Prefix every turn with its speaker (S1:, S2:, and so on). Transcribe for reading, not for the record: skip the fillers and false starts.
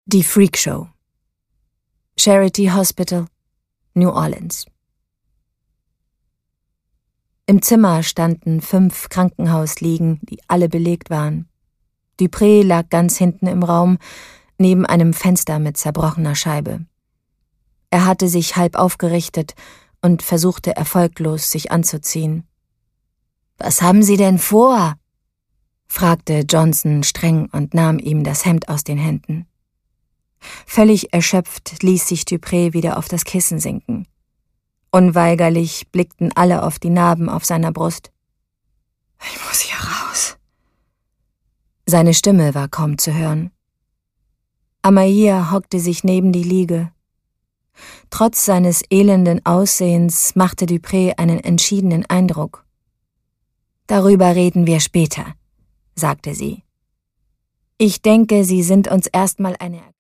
S1: Die Freakshow. Charity Hospital, New Orleans. Im Zimmer standen 5 Krankenhausliegen, die alle belegt waren. Dupree lag ganz hinten im Raum, neben einem Fenster mit zerbrochener Scheibe. Er hatte sich halb aufgerichtet und versuchte erfolglos, sich anzuziehen. »Was haben Sie denn vor?« fragte Johnson streng und nahm ihm das Hemd aus den Händen. Völlig erschöpft ließ sich Dupree wieder auf das Kissen sinken. Unweigerlich blickten alle auf die Narben auf seiner Brust. »Ich muss hier raus.« Seine Stimme war kaum zu hören. Amaya hockte sich neben die Liege. Trotz seines elenden Aussehens machte Dupree einen entschiedenen Eindruck. »Darüber reden wir später«, sagte sie. »Ich denke, Sie sind uns erstmal eine